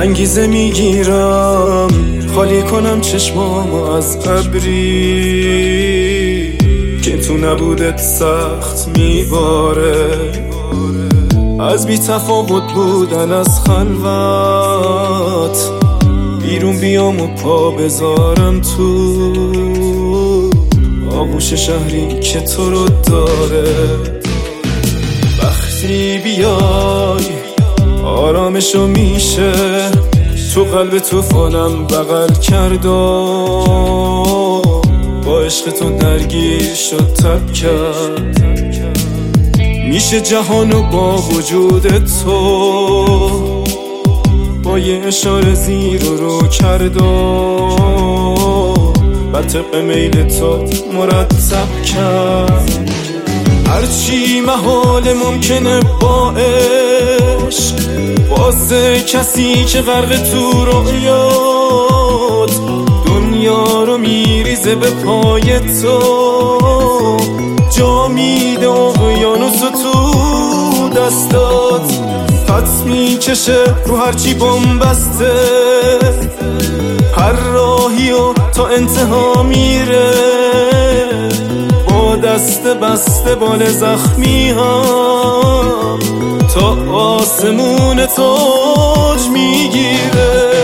انگیزه میگیرم خالی کنم چشمامو از ابری که تو نبودت سخت میباره، از بی تفاوت بودن از خلوت بیرون بیام و پا بذارم تو آغوش شهری که تو رو داره. وقتی بیای آرامشو میشه، تو قلب توفانم بغل کرد و با عشق تو درگیر شد تب کرد. میشه جهانو با وجود تو با یه اشاره زیر رو کرد و بر طبق میل تو مرتب کرد. هرچی محال ممکنه با عشق، واسه کسی که غرق تو رویات دنیا رو میریزه به پای تو، جا میده اقیانوس تو دستات، خط میکشه رو هرچی بن‌بسته، هر راهی و تا انتها میره، با دست بسته بال زخمی هم تا آسمون تاج میگیره.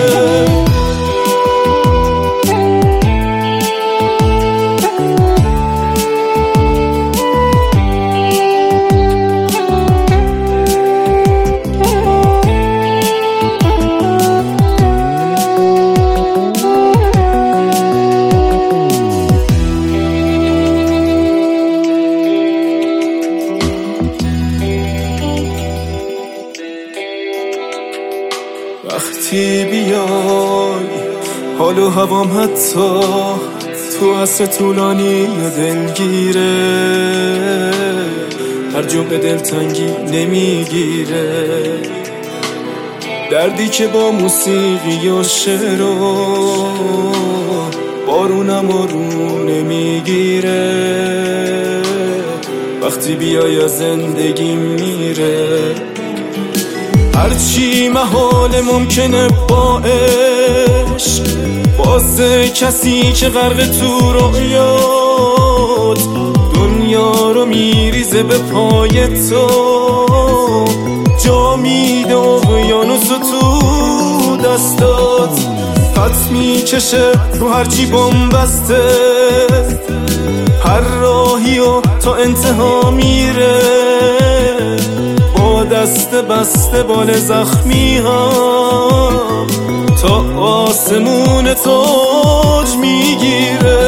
وقتی بیای حال و هوام حتی تو عصر طولانی یا دلگیره، هر جمعه دلتنگی نمیگیره، دردی که با موسیقی و شعر و بارونم رو نمیگیره. وقتی بیای از زندگی میره، هرچی محال ممکنه با عشق، واسه کسی که غرق تو رویات دنیا رو میریزه به پای تو، جا میده اقیانوس تو دستات، خط میکشه رو هرچی بن‌بسته، هر راهی و تا انتها میره، با دست بسته بال زخمی هم تا آسمون تاج میگیره.